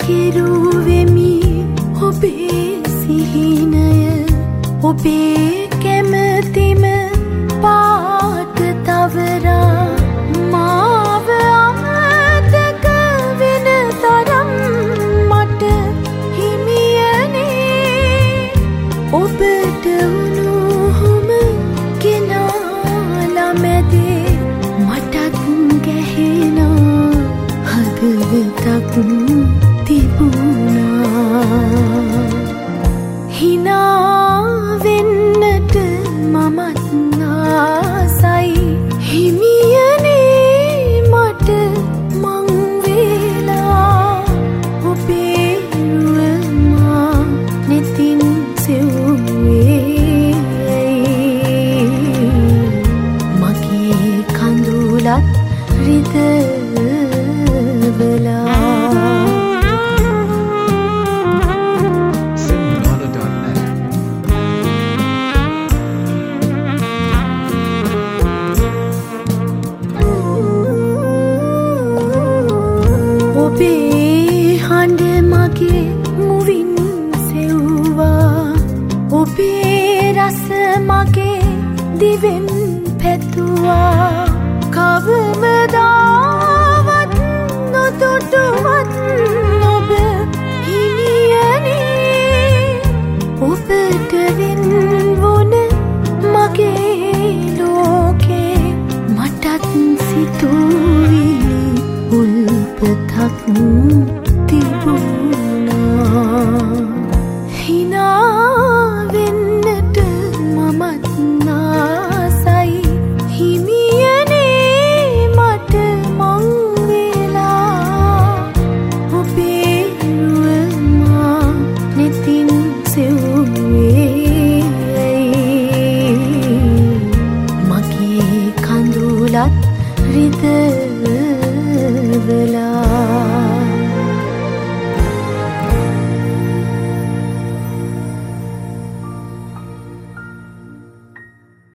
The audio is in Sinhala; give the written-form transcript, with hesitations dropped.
කිරුවෙමි ඔබේ සිහිනය ඔබේ කැමැතිම පාට තවරා මාව අමතක වෙන තරම් මට හිමියනේ ඔබට උණුහුම ගෙනාලා මැදේ මටත් ගැහෙන හදවතක් තිබුණා හිනා වෙන්නට මමත් ආසයි හිමියනේ මට මං වේලා ඔබේ රුවමා නෙතින් සෙව්වේ මගේ කඳුලත් රිදවලා ඔබේ හඬ මගේ මුවින් සෙව්වා ඔබේ රස මගේ දිවෙන්